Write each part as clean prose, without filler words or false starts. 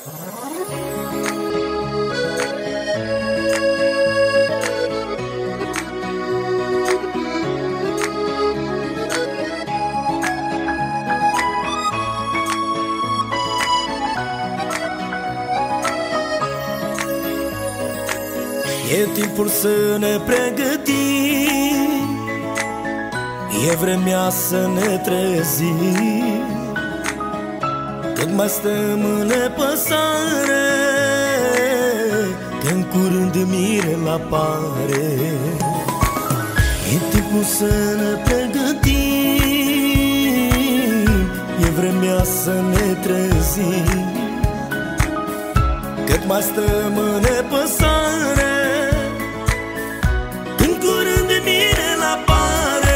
E timpul să ne pregătim, e vremea să ne trezim, cât mai stăm în nepăsare, că-n curând Mirel apare. E timpul să ne pregătim, e vremea să ne trezim, cât mai stăm în nepăsare, când curând Mirel apare.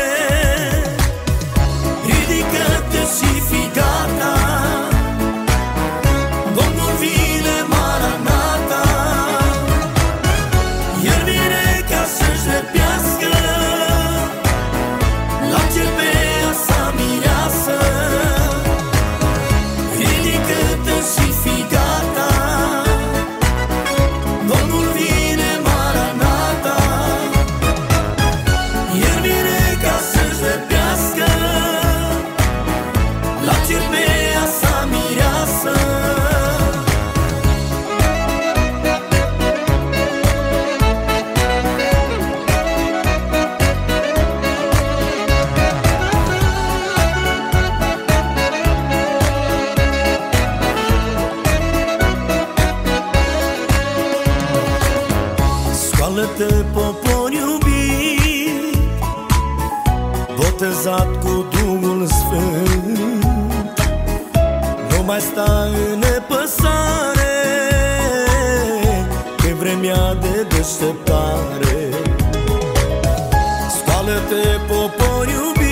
Ridică-te și fii gata, Domnul vine, Maranata. El vine ca să-și răpească la cel pe ea sa mireasă. Ridică-te și fii gata, Domnul vine, Maranata. El vine ca să-și răpească la cel pe ea sa mireasă. Scoală-te, popor iubit, botezat cu Duhul Sfânt, nu mai sta în nepăsare, că-i vremea de deșteptare. Scoală-te, popor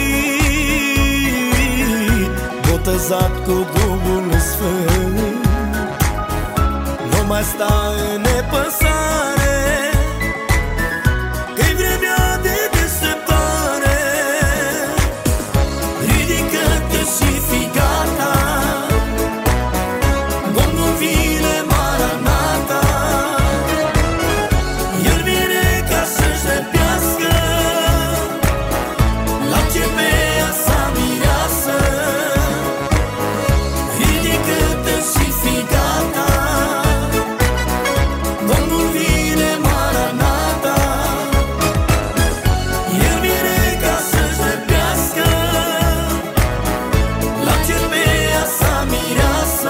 iubit, botezat cu Duhul Sfânt, nu mai sta în nepăsare, că-i vremea de deșteptare. Ridică-te și fii gata, Domnul vine, Maranata. El vine ca să-și răpească la cel pe ea sa mireasă. Ridică-te și fii gata, Domnul vine, Maranata. El vine ca să-și răpească la cel pe ea sa mireasă.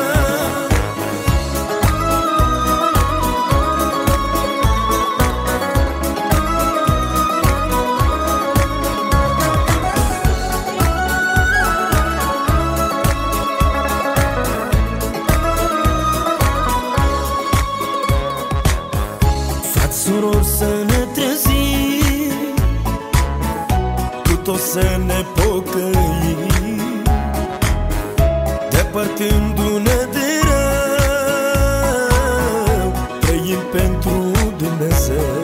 Frați, surori, să ne trezim, cu toți să ne pocăim, depărtându-ne de rău, trăim pentru Dumnezeu.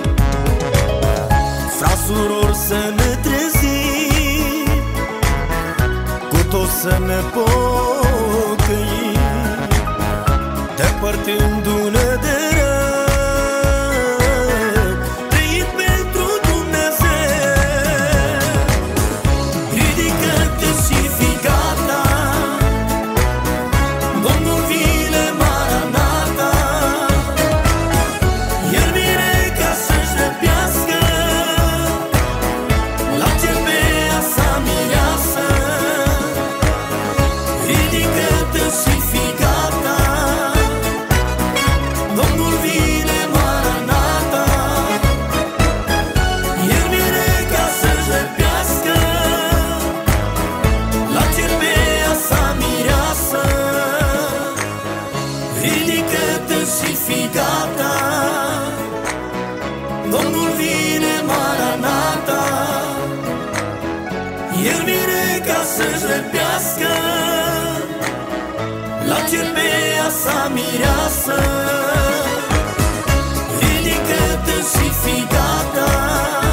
Frați, surori, să ne trezim, cu toți să ne pocăim, depărtându-ne de rău, trăim pentru Dumnezeu. Ridică-te și fii gata, Domnul vine, Maranata. El vine ca să-și răpească la cel pe ea sa mireasă. Ridică-te și fii gata, Domnul vine, Maranata. El vine ca să-și răpească la cel pe ea sa mireasă. Ridică-te și fii gata, Domnul vine, Maranata. El vine ca să-și răpească la cel pe ea sa mireasă. Ridică-te și fii gata,